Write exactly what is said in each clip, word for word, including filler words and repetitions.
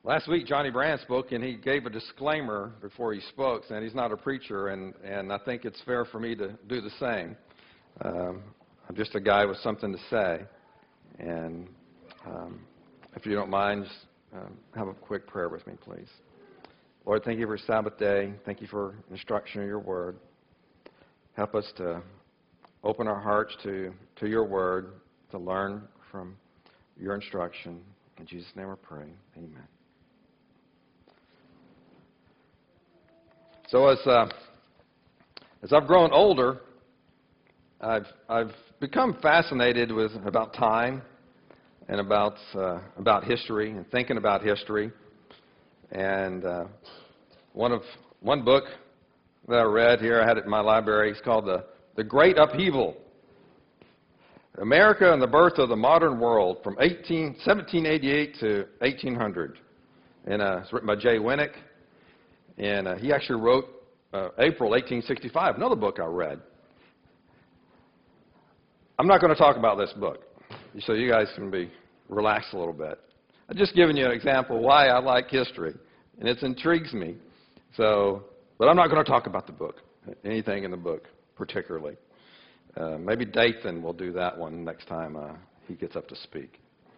Last week, Johnny Brand spoke, and he gave a disclaimer before he spoke, saying he's not a preacher, and, and I think it's fair for me to do the same. Um, I'm just a guy with something to say, and um, if you don't mind, just, um, have a quick prayer with me, please. Lord, thank you for Sabbath day. Thank you for instruction of your word. Help us to open our hearts to, to your word, to learn from your instruction. In Jesus' name we pray. Amen. So as uh, as I've grown older, I've I've become fascinated with about time and about uh, about history and thinking about history. And uh, one of one book that I read here, I had it in my library. It's called the the Great Upheaval: America and the Birth of the Modern World, from seventeen eighty-eight to eighteen hundred. And uh, it's written by Jay Winnick. And uh, he actually wrote uh, April eighteen sixty-five, another book I read. I'm not going to talk about this book, so you guys can be relaxed a little bit. I'm just giving you an example of why I like history, and it intrigues me. So, but I'm not going to talk about the book, anything in the book particularly. Uh, maybe Dathan will do that one next time uh, he gets up to speak.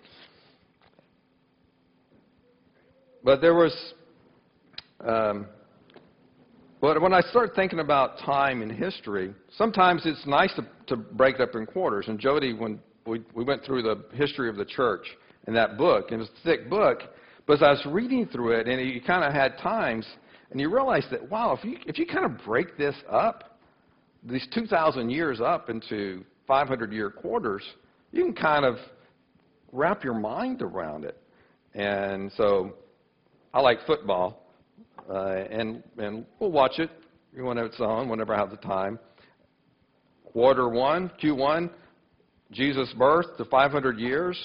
But there was... Um, but when I start thinking about time in history, sometimes it's nice to, to break it up in quarters. And Jody, when we, we went through the history of the church in that book, and it was a thick book, but as I was reading through it, and you kind of had times, and you realize that, wow, if you, if you kind of break this up, these two thousand years up into five hundred year quarters, you can kind of wrap your mind around it. And so I like football. Uh, and, and we'll watch it when it's on, whenever I have the time. Quarter one, Q one, Jesus' birth to five hundred years.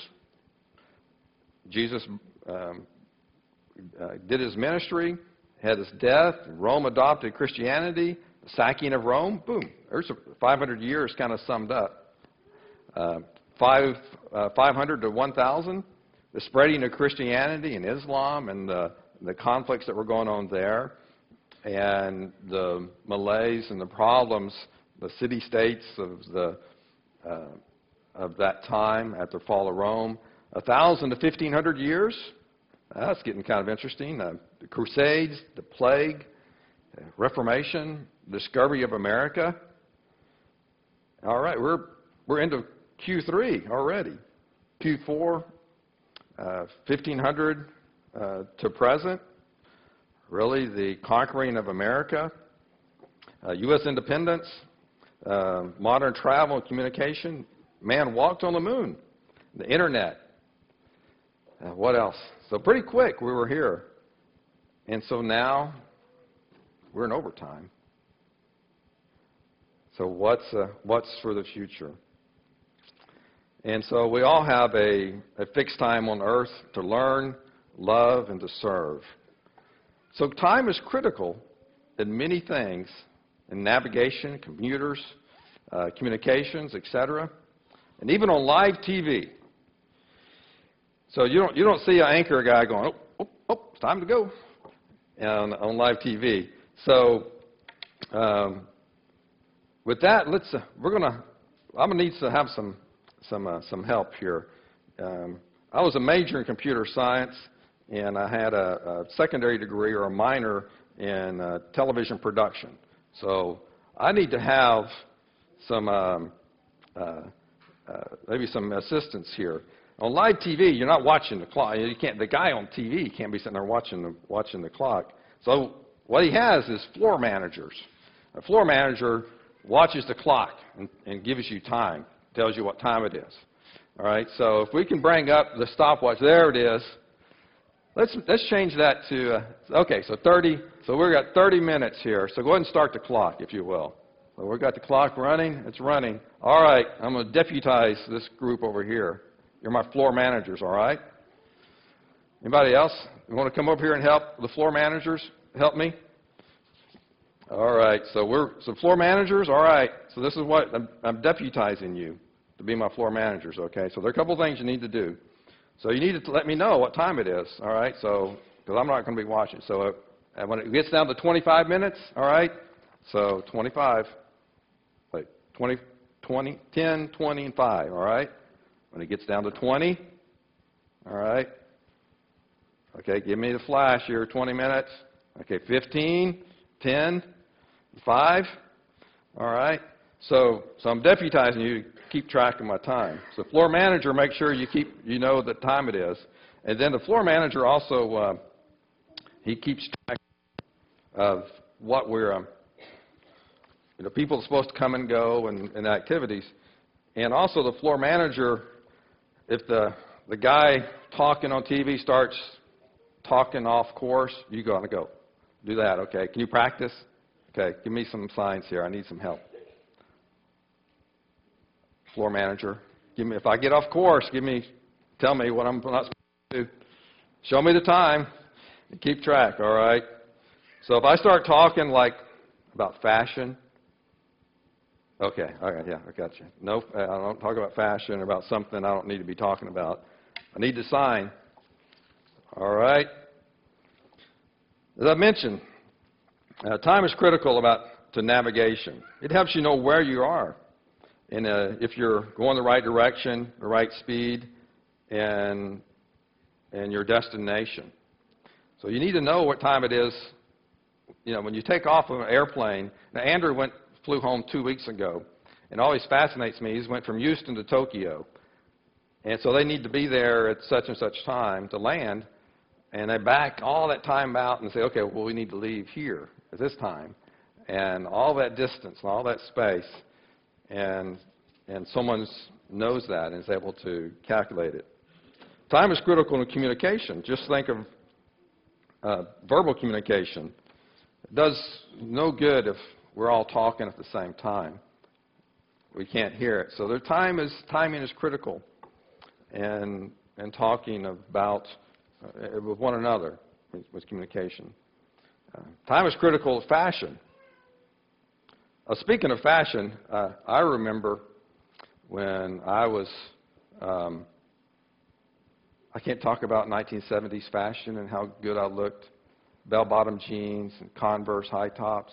Jesus um, uh, did his ministry, had his death. Rome adopted Christianity. The sacking of Rome, boom. There's five hundred years kind of summed up. Uh, five, uh, five hundred to one thousand, the spreading of Christianity and Islam and the the conflicts that were going on there, and the malaise and the problems, the city-states of the uh, of that time at the fall of Rome. A thousand to fifteen hundred years. That's getting kind of interesting. Uh, the Crusades, the plague, uh, Reformation, discovery of America. All right, we're we're into Q three already. Q four, uh, fifteen hundred. Uh, to present, really the conquering of America, uh, U S independence, uh, modern travel and communication, man walked on the moon, the internet, uh, what else? So pretty quick we were here. And so now we're in overtime. So what's, uh, what's for the future? And so we all have a, a fixed time on earth to learn, love, and to serve. So time is critical in many things, in navigation, computers, uh, communications, et cetera, and even on live T V. So you don't you don't see an anchor guy going, oh, oh, oh it's time to go, on, on live T V. So um, with that, let's uh, we're gonna I'm gonna need to have some some uh, some help here. Um, I was a major in computer science. And I had a, a secondary degree or a minor in uh, television production. So I need to have some, um, uh, uh, maybe some assistance here. On live T V, you're not watching the clock. You can't. The guy on T V can't be sitting there watching the watching the clock. So what he has is floor managers. A floor manager watches the clock and, and gives you time, tells you what time it is. All right. So if we can bring up the stopwatch, there it is. Let's, let's change that to, uh, okay, so thirty, so we've got thirty minutes here. So go ahead and start the clock, if you will. So we've got the clock running. It's running. All right, I'm going to deputize this group over here. You're my floor managers, all right? Anybody else? You want to come over here and help the floor managers? Help me? All right, so we're, so floor managers, all right. So this is what, I'm, I'm deputizing you to be my floor managers, okay? So there are a couple things you need to do. So you need to let me know what time it is, all right? So because I'm not going to be watching. So uh, and when it gets down to twenty-five minutes, all right, so twenty-five, wait, twenty, twenty, ten, twenty, and five, all right? When it gets down to twenty, all right, okay, give me the flash here, twenty minutes. Okay, fifteen, ten, five, all right? So, so I'm deputizing you to keep track of my time. So floor manager, make sure you keep, you know the time it is. And then the floor manager also, uh, he keeps track of what we're, um, you know, people are supposed to come and go and, and activities. And also the floor manager, if the, the guy talking on T V starts talking off course, you got to go. Do that, okay? Can you practice? Okay, give me some signs here. I need some help. Floor manager, give me, if I get off course, give me, tell me what I'm not supposed to do. Show me the time and keep track, all right? So if I start talking like about fashion, okay, all right, yeah, I got you. No, I don't talk about fashion or about something I don't need to be talking about. I need to sign, all right? As I mentioned, uh, time is critical about to navigation. It helps you know where you are. And uh, if you're going the right direction, the right speed, and, and your destination. So you need to know what time it is. You know, when you take off of an airplane. Now, Andrew went, flew home two weeks ago, and always fascinates me. He went from Houston to Tokyo. And so they need to be there at such and such time to land, and they back all that time out and say, okay, well, we need to leave here at this time. And all that distance and all that space. And, and someone knows that and is able to calculate it. Time is critical in communication. Just think of uh, verbal communication. It does no good if we're all talking at the same time. We can't hear it. So their time is, timing is critical, and, and talking about uh, with one another with, with communication. Uh, time is critical to fashion. Uh, speaking of fashion, uh, I remember when I was, um, I can't talk about nineteen seventies fashion and how good I looked, bell-bottom jeans and Converse high tops,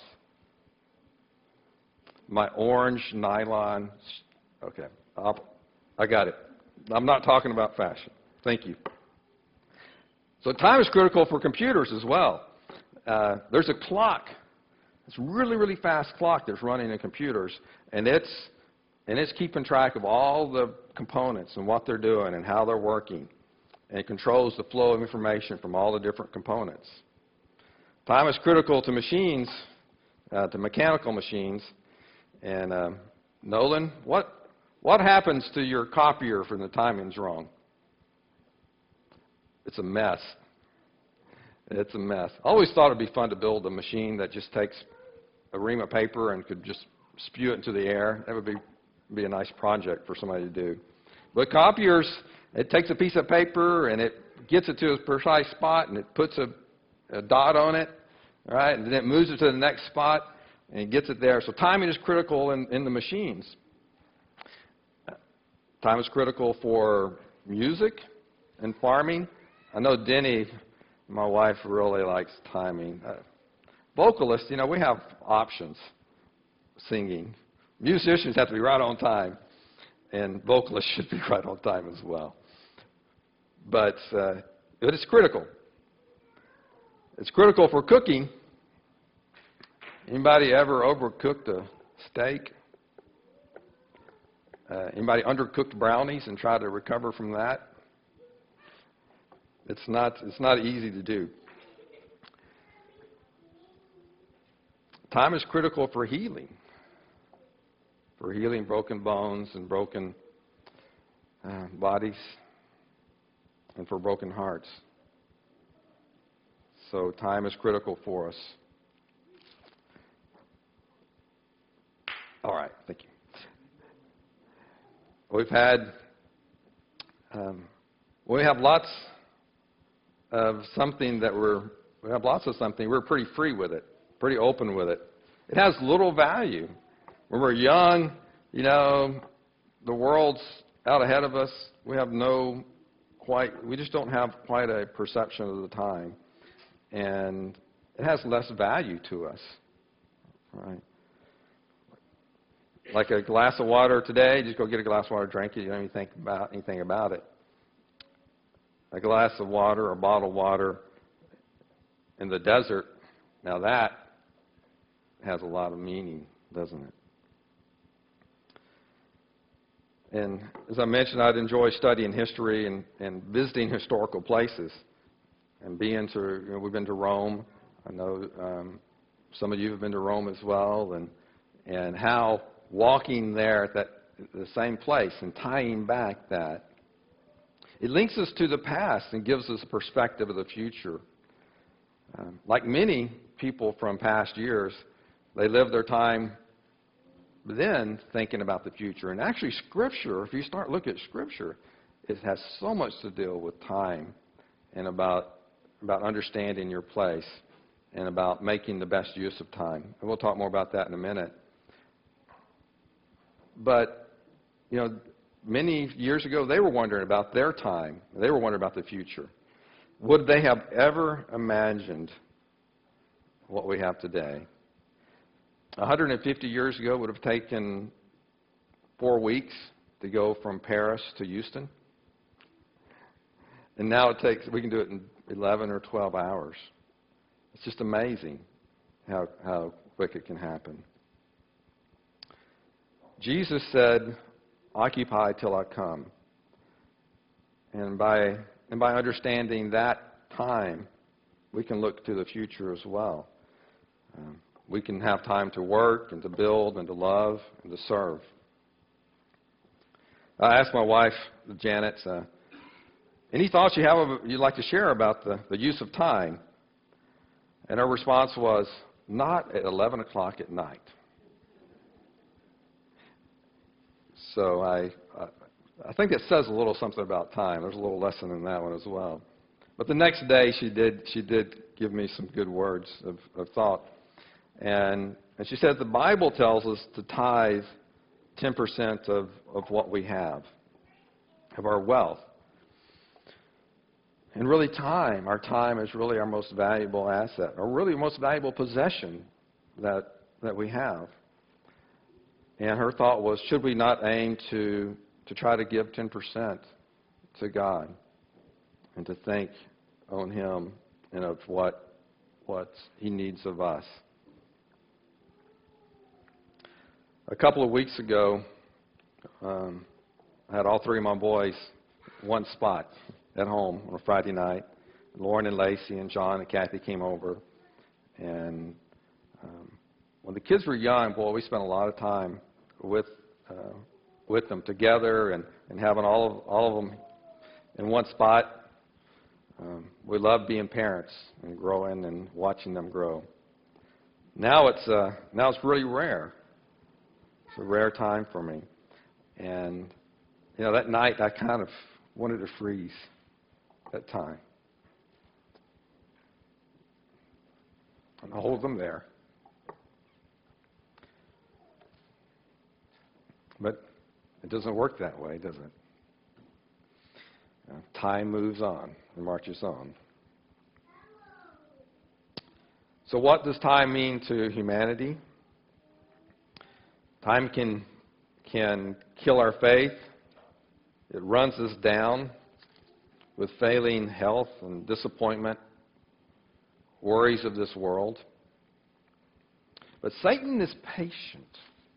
my orange nylon, okay, I'll, I got it. I'm not talking about fashion. Thank you. So time is critical for computers as well. Uh, there's a clock. It's a really, really fast clock that's running in computers, and it's, and it's keeping track of all the components and what they're doing and how they're working, and it controls the flow of information from all the different components. Time is critical to machines, uh, to mechanical machines, and uh, Nolan, what, what happens to your copier when the timing's wrong? It's a mess. It's a mess. I always thought it'd be fun to build a machine that just takes a ream of paper and could just spew it into the air. That would be, be a nice project for somebody to do. But copiers, it takes a piece of paper and it gets it to a precise spot and it puts a, a dot on it, right? And then it moves it to the next spot and it gets it there. So timing is critical in, in the machines. Time is critical for music and farming. I know Denny, my wife, really likes timing. Uh, Vocalists, you know, we have options, singing. Musicians have to be right on time, and vocalists should be right on time as well. But, uh, but it's critical. It's critical for cooking. Anybody ever overcooked a steak? Uh, anybody undercooked brownies and tried to recover from that? It's not, it's not easy to do. Time is critical for healing, for healing broken bones and broken uh, bodies, and for broken hearts. So time is critical for us. All right, thank you. We've had, um, we have lots of something that we're, we have lots of something, we're pretty free with it. Pretty open with it. It has little value. When we're young, you know, the world's out ahead of us. We have no quite, we just don't have quite a perception of the time. and it has less value to us, right? Like a glass of water today, just go get a glass of water, drink it, you don't even think about anything about it. A glass of water or bottled water in the desert, now that has a lot of meaning, doesn't it? And as I mentioned, I'd enjoy studying history and, and visiting historical places. And being to, you know, we've been to Rome. I know um, some of you have been to Rome as well. And, and how walking there at that, the same place and tying back that, it links us to the past and gives us a perspective of the future. Um, like many people from past years, they live their time then thinking about the future. And actually, Scripture, if you start looking at Scripture, it has so much to deal with time and about, about understanding your place and about making the best use of time. And we'll talk more about that in a minute. But, you know, many years ago, they were wondering about their time. They were wondering about the future. Would they have ever imagined what we have today? one hundred fifty years ago, it would have taken four weeks to go from Paris to Houston. And now it takes, we can do it in eleven or twelve hours. It's just amazing how, how quick it can happen. Jesus said, "Occupy till I come." And by, and by understanding that time, we can look to the future as well. Um, we can have time to work and to build and to love and to serve. I asked my wife, Janet, uh, any thoughts you have of, you'd like to share about the, the use of time? And her response was, not at eleven o'clock at night. So I, I, I think it says a little something about time. There's a little lesson in that one as well. But the next day, she did, she did give me some good words of, of thought. And, and she said the Bible tells us to tithe ten percent of, of what we have, of our wealth. And really time, our time is really our most valuable asset, or really the most valuable possession that, that we have. And her thought was, should we not aim to, to try to give ten percent to God and to think on Him and of what, what He needs of us? A couple of weeks ago, um, I had all three of my boys one spot at home on a Friday night. Lauren and Lacey and John and Kathy came over. And um, when the kids were young, boy, we spent a lot of time with uh, with them together and, and having all of, all of them in one spot. Um, we love being parents and growing and watching them grow. Now it's, uh, now it's really rare. It's a rare time for me. And, you know, that night I kind of wanted to freeze that time. And hold them there. But it doesn't work that way, does it? Uh, time moves on and marches on. So what does time mean to humanity? Time can, can kill our faith. It runs us down with failing health and disappointment, worries of this world. But Satan is patient.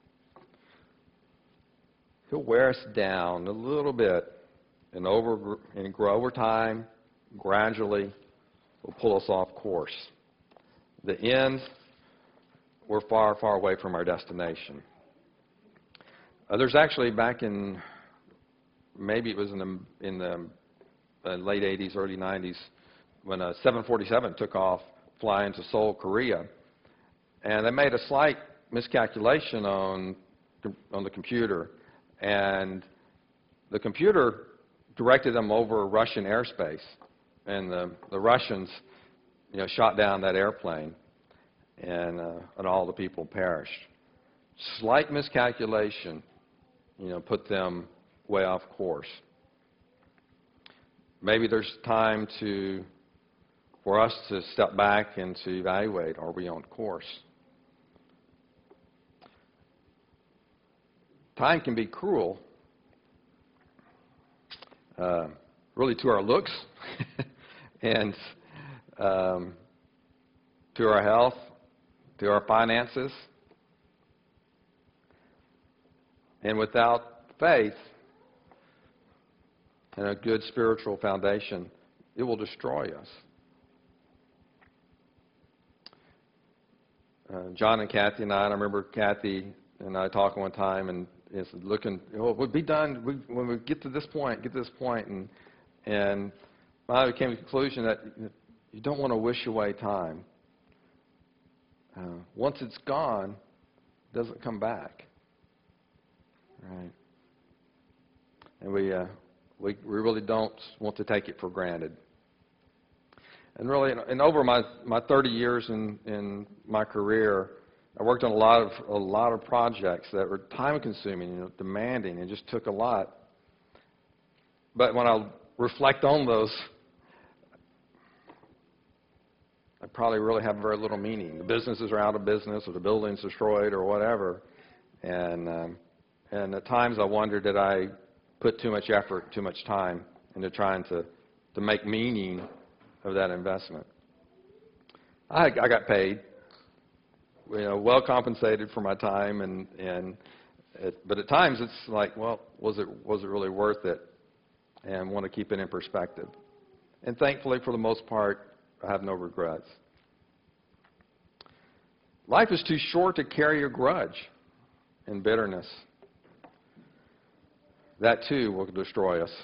He'll wear us down a little bit and, over, and grow over time, gradually, will pull us off course. The end, we're far, far away from our destination. Uh, there's actually back in, maybe it was in the, in the uh, late eighties, early nineties, when a seven forty-seven took off flying to Seoul, Korea, and they made a slight miscalculation on, on the computer. And the computer directed them over Russian airspace, and the, the Russians, you know, shot down that airplane, and, uh, and all the people perished. Slight miscalculation, you know, put them way off course. Maybe there's time to for us to step back and to evaluate, are we on course? Time can be cruel, uh, really to our looks and um, to our health, to our finances. And without faith and a good spiritual foundation, it will destroy us. Uh, John and Kathy and I, and I remember Kathy and I talking one time, and it's looking, oh, we'll be done we, when we get to this point, get to this point, and and finally came to the conclusion that you don't want to wish away time. Uh, once it's gone, it doesn't come back, right? And we uh, we we really don't want to take it for granted. And really, and over my, my thirty years in, in my career, I worked on a lot of a lot of projects that were time-consuming, you know, demanding, and just took a lot. But when I reflect on those, I probably really have very little meaning. The businesses are out of business, or the building's destroyed, or whatever. And um, and at times I wonder, did I put too much effort, too much time into trying to to make meaning of that investment? I, I got paid, you know, well compensated for my time, and and it, but at times it's like, well, was it was it really worth it? And want to keep it in perspective. And thankfully, for the most part, I have no regrets. Life is too short to carry a grudge and bitterness. That too will destroy us.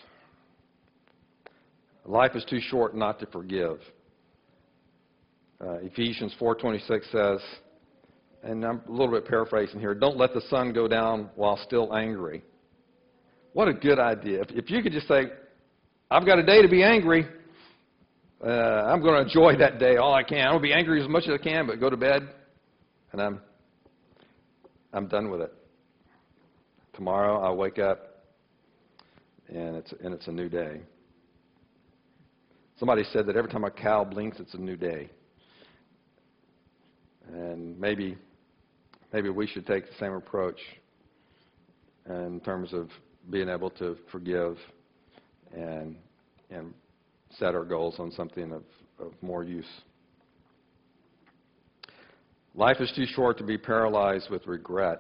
Life is too short not to forgive. Uh, Ephesians four twenty-six says, and I'm a little bit paraphrasing here, don't let the sun go down while still angry. What a good idea. If, if you could just say, I've got a day to be angry, uh, I'm going to enjoy that day all I can. I'm going to be angry as much as I can, but go to bed, and I'm, I'm done with it. Tomorrow I'll wake up, and it's, and it's a new day. Somebody said that every time a cow blinks, it's a new day. And maybe, maybe we should take the same approach in terms of being able to forgive and, and set our goals on something of, of more use. Life is too short to be paralyzed with regret.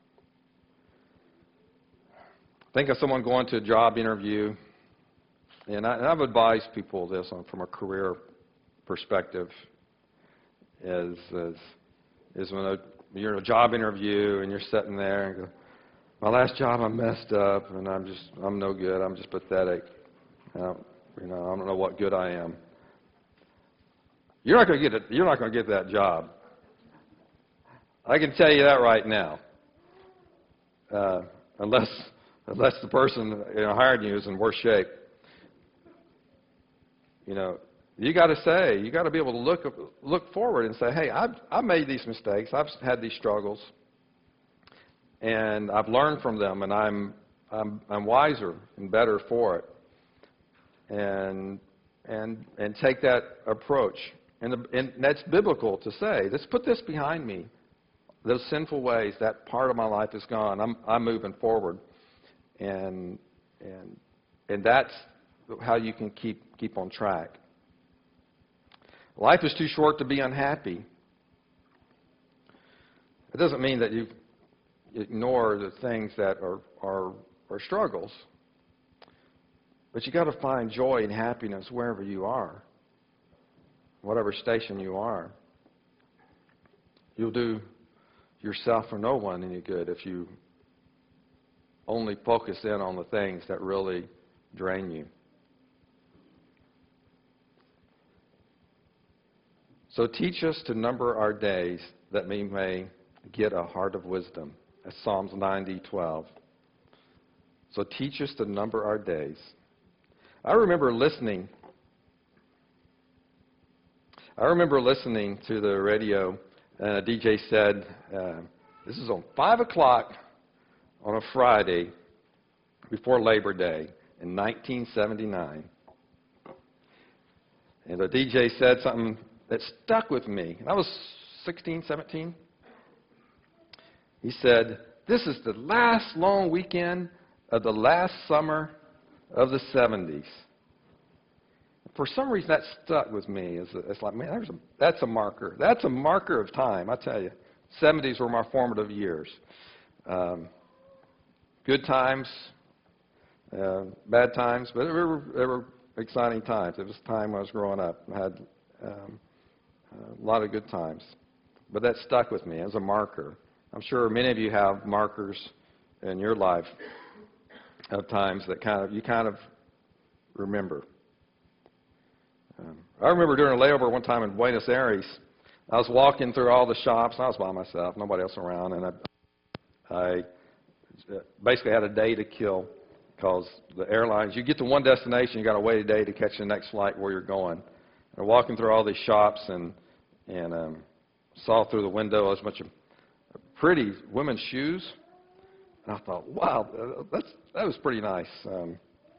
Think of someone going to a job interview. And, I, and I've advised people this on, from a career perspective, is, is, is when a, you're in a job interview and you're sitting there and go, my last job I messed up and I'm just, I'm no good, I'm just pathetic. I don't, you know, I don't know what good I am. You're not going to get it, you're not going to get that job. I can tell you that right now. Uh, unless, unless the person, you know, hired you is in worse shape. You know, you got to say, you got to be able to look look forward and say, hey, I've, I've made these mistakes, I've had these struggles, and I've learned from them, and I'm I'm, I'm wiser and better for it. And and and take that approach, and, the, and that's biblical to say, let's put this behind me. Those sinful ways, that part of my life is gone. I'm I'm moving forward, and and and that's how you can keep keep on track. Life is too short to be unhappy. It doesn't mean that you ignore the things that are are, are struggles, but you got to find joy and happiness wherever you are, whatever station you are. You'll do yourself or no one any good if you only focus in on the things that really drain you. So teach us to number our days that we may get a heart of wisdom. That's Psalms ninety twelve. So teach us to number our days. I remember listening. I remember listening to the radio, and a D J said, uh, this is on five o'clock on a Friday before Labor Day in nineteen seventy-nine. And the D J said something that stuck with me. I was sixteen, seventeen. He said, "This is the last long weekend of the last summer of the seventies." For some reason, that stuck with me. It's, it's like, man, there's a, that's a marker. That's a marker of time, I tell you. seventies were my formative years. Um, good times, uh, bad times, but they were, they were exciting times. It was a time when I was growing up. I had um, a lot of good times. But that stuck with me as a marker. I'm sure many of you have markers in your life of times that kind of you kind of remember. Um, I remember during a layover one time in Buenos Aires, I was walking through all the shops. I was by myself, nobody else around, and I, I basically had a day to kill because the airlines, you get to one destination, you got to wait a day to catch the next flight where you're going. And walking through all these shops and and um, saw through the window a bunch of pretty women's shoes. And I thought, wow, that's, that was pretty nice. Um,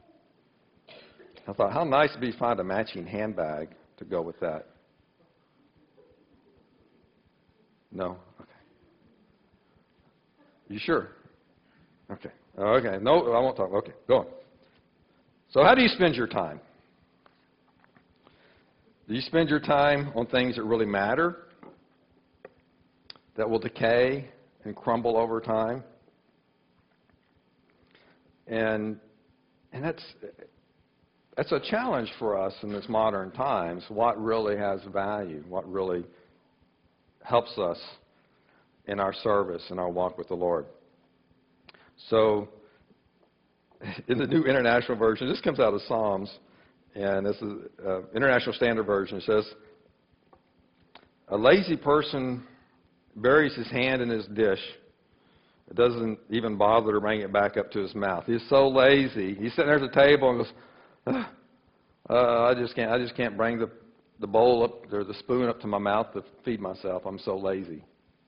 I thought, how nice it would be to find a matching handbag to go with that. No? Okay. You sure? Okay. Okay. No, I won't talk. Okay, go on. So how do you spend your time? Do you spend your time on things that really matter, that will decay and crumble over time? And and that's that's a challenge for us in this modern times. What really has value? What really helps us in our service, in our walk with the Lord? So, in the New International Version, this comes out of Psalms, and this is uh, International Standard Version. It says, "A lazy person buries his hand in his dish. It doesn't even bother to bring it back up to his mouth. He's so lazy. He's sitting there at the table and goes, uh, uh, I just can't. I just can't bring the the bowl up or the spoon up to my mouth to feed myself. I'm so lazy."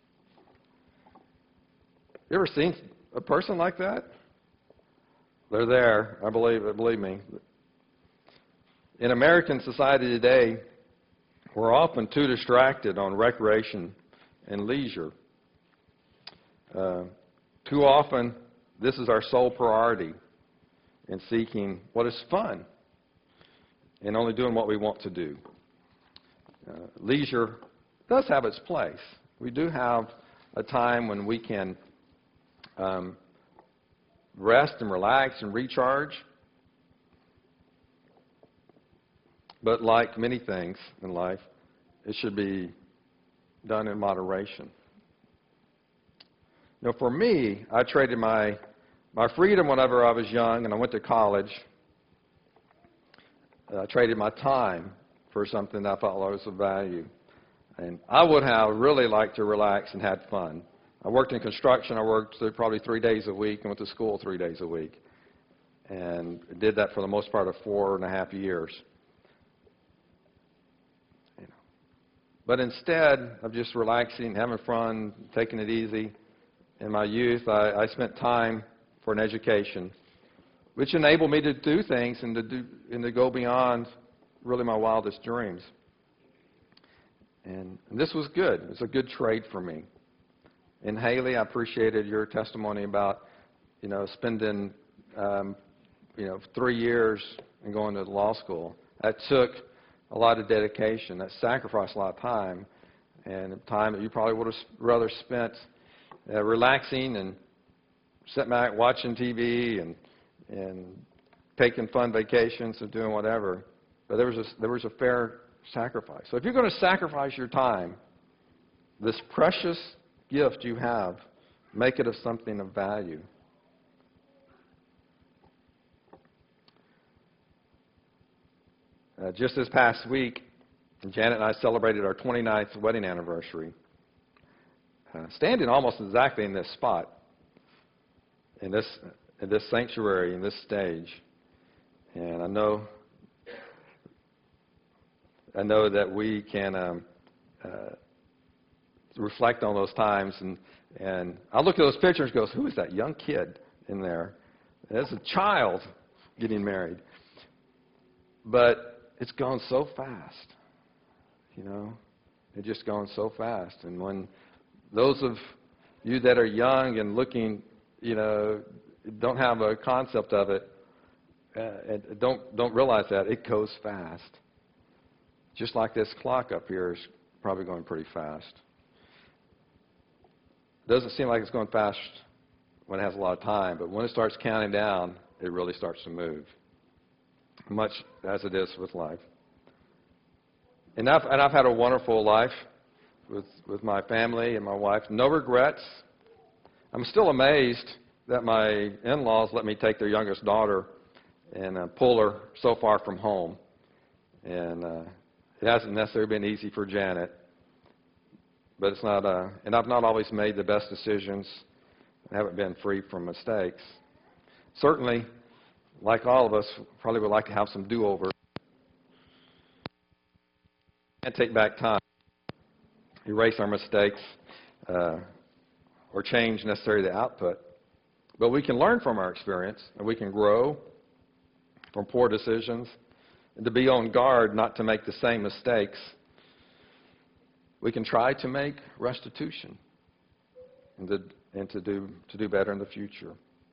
You ever seen a person like that? They're there. I believe. Believe me. In American society today, we're often too distracted on recreation and leisure. Uh, too often, this is our sole priority in seeking what is fun and only doing what we want to do. Uh, leisure does have its place. We do have a time when we can um, rest and relax and recharge. But like many things in life, it should be done in moderation. Now, for me, I traded my my freedom whenever I was young and I went to college. I traded my time for something that I thought was of value. And I would have really liked to relax and had fun. I worked in construction. I worked probably three days a week and went to school three days a week. And did that for the most part of four and a half years. You know. But instead of just relaxing, having fun, taking it easy, in my youth, I, I spent time for an education, which enabled me to do things and to, do, and to go beyond really my wildest dreams. And, and this was good. It was a good trade for me. And Haley, I appreciated your testimony about, you know, spending, um, you know, three years and going to law school. That took a lot of dedication. That sacrificed a lot of time, and time that you probably would have rather spent uh, relaxing and sitting back watching T V and and taking fun vacations and doing whatever. But there was a, there was a fair sacrifice. So if you're going to sacrifice your time, this precious gift you have, make it of something of value. Uh, just this past week, Janet and I celebrated our twenty-ninth wedding anniversary, uh, standing almost exactly in this spot, in this in this sanctuary, in this stage. And I know I know that we can um, uh, reflect on those times, and and I look at those pictures and go, who is that young kid in there? There's a child getting married. But it's gone so fast, you know. It's just gone so fast. And when those of you that are young and looking, you know, don't have a concept of it, uh, and don't don't realize that, it goes fast. Just like this clock up here is probably going pretty fast. It doesn't seem like it's going fast when it has a lot of time, but when it starts counting down, it really starts to move, much as it is with life. And I've, and I've had a wonderful life with, with my family and my wife. No regrets. I'm still amazed that my in-laws let me take their youngest daughter and uh, pull her so far from home. And uh, it hasn't necessarily been easy for Janet. But it's not, uh, and I've not always made the best decisions. I haven't been free from mistakes. Certainly, like all of us, probably would like to have some do-over. Can't take back time, erase our mistakes, uh, or change necessarily the output. But we can learn from our experience, and we can grow from poor decisions, and to be on guard not to make the same mistakes. We can try to make restitution and to, and to, do, to do better in the future.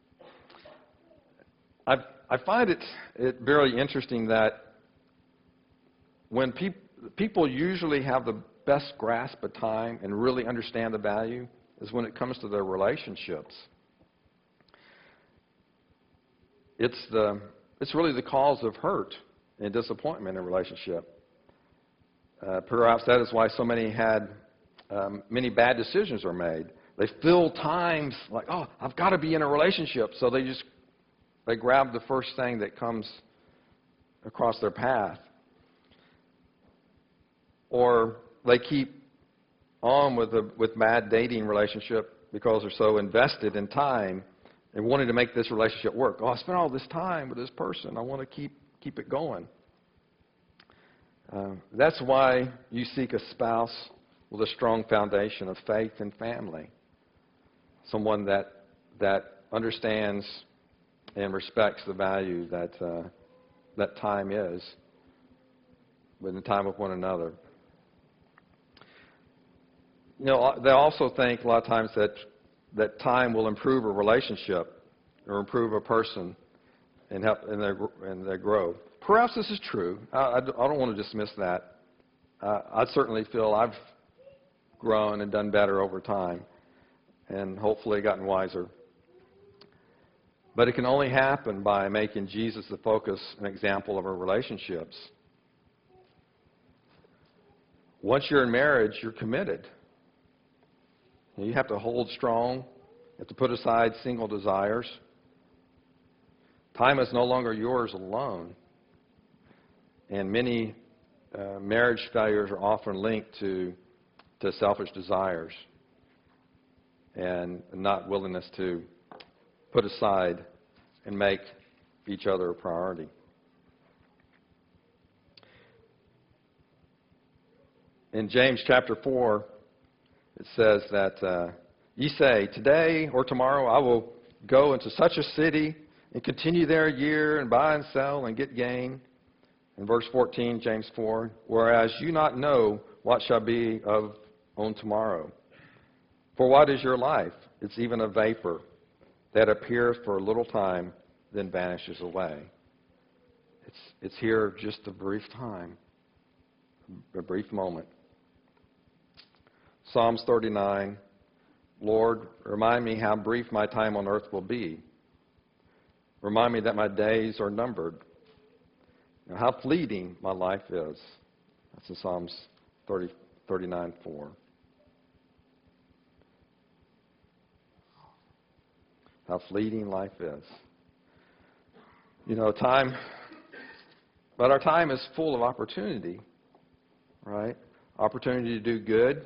I, I find it, it very interesting that when people People usually have the best grasp of time and really understand the value is when it comes to their relationships. It's, the, it's really the cause of hurt and disappointment in a relationship. Uh, perhaps that is why so many had, um, many bad decisions are made. They fill times like, oh, I've got to be in a relationship, so they just, they grab the first thing that comes across their path. Or they keep on with a with bad dating relationship because they're so invested in time and wanting to make this relationship work. Oh, I spent all this time with this person. I want to keep keep it going. Uh, that's why you seek a spouse with a strong foundation of faith and family. Someone that that understands and respects the value that uh, that time is, with the time with one another. You know, they also think a lot of times that, that time will improve a relationship or improve a person and help in their, in their growth. Perhaps this is true. I, I, I don't want to dismiss that. Uh, I certainly feel I've grown and done better over time and hopefully gotten wiser. But it can only happen by making Jesus the focus and example of our relationships. Once you're in marriage, you're committed. You have to hold strong. You have to put aside single desires. Time is no longer yours alone. And many uh, marriage failures are often linked to, to selfish desires and not willingness to put aside and make each other a priority. In James chapter four, it says that uh, ye say, today or tomorrow I will go into such a city and continue there a year and buy and sell and get gain. In verse fourteen, James four, whereas you not know what shall be of on tomorrow. For what is your life? It's even a vapor that appears for a little time, then vanishes away. It's, it's here just a brief time, a brief moment. Psalms thirty-nine, Lord, remind me how brief my time on earth will be. Remind me that my days are numbered. Now, how fleeting my life is. That's in Psalms thirty, thirty-nine, four. How fleeting life is. You know, time, but our time is full of opportunity, right? Opportunity to do good.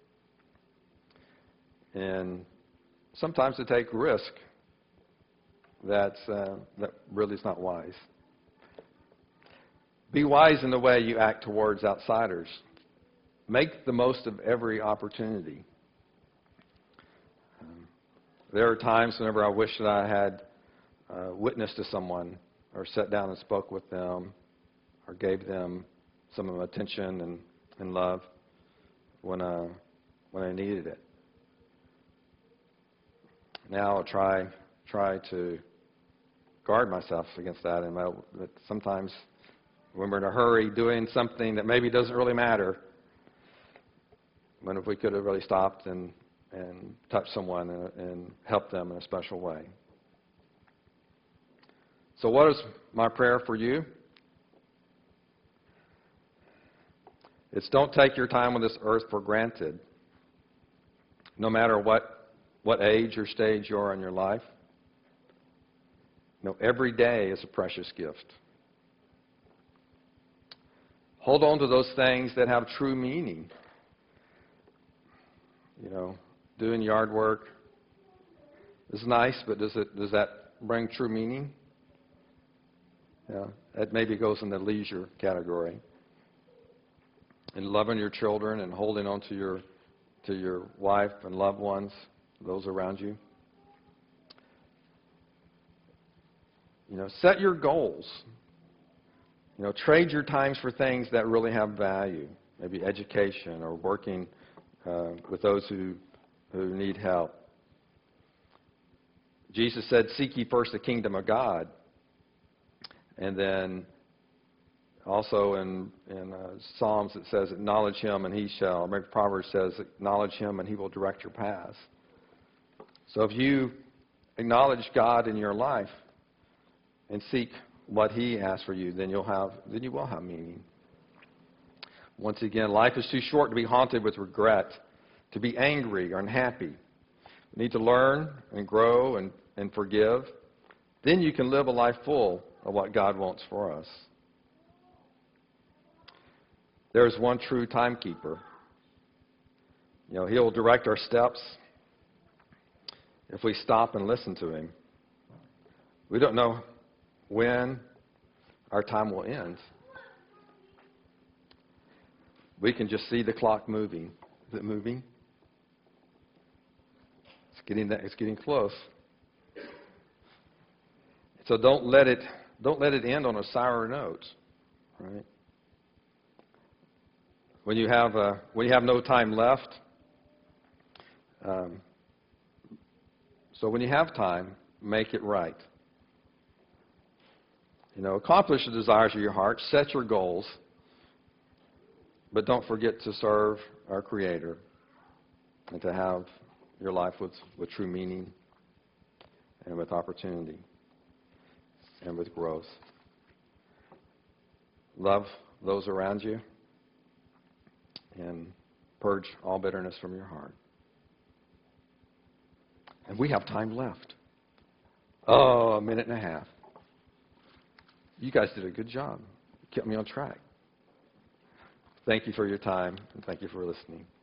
And sometimes to take risk that's, uh, that really is not wise. Be wise in the way you act towards outsiders. Make the most of every opportunity. Um, there are times whenever I wish that I had uh, witnessed to someone or sat down and spoke with them or gave them some of my attention and, and love when, uh, when I needed it. Now I'll try, try to guard myself against that. And I'll, but sometimes when we're in a hurry doing something that maybe doesn't really matter, when if we could have really stopped and, and touched someone and, and helped them in a special way. So what is my prayer for you? It's don't take your time on this earth for granted, no matter what, what age or stage you are in your life. You know, every day is a precious gift. Hold on to those things that have true meaning. You know, doing yard work is nice, but does it does that bring true meaning? Yeah, that maybe goes in the leisure category. And loving your children and holding on to your to your wife and loved ones, those around you. You know, set your goals. You know, trade your times for things that really have value, maybe education or working uh, with those who, who need help. Jesus said, seek ye first the kingdom of God. And then also in, in uh, Psalms it says, acknowledge him and he shall, or maybe Proverbs says, acknowledge him and he will direct your paths. So if you acknowledge God in your life and seek what he asks for you, then you'll have, then you will have meaning. Once again, life is too short to be haunted with regret, to be angry or unhappy. We need to learn and grow and, and forgive. Then you can live a life full of what God wants for us. There's one true timekeeper. You know, he'll direct our steps if we stop and listen to him. We don't know when our time will end. We can just see the clock moving. Is it moving? It's getting that, it's getting close. So don't let it don't let it end on a sour note, right? When you have uh, when you have no time left. Um, so when you have time, make it right. You know, accomplish the desires of your heart, set your goals, but don't forget to serve our Creator and to have your life with, with true meaning and with opportunity and with growth. Love those around you and purge all bitterness from your heart. And we have time left. Oh, a minute and a half. You guys did a good job. You kept me on track. Thank you for your time, and thank you for listening.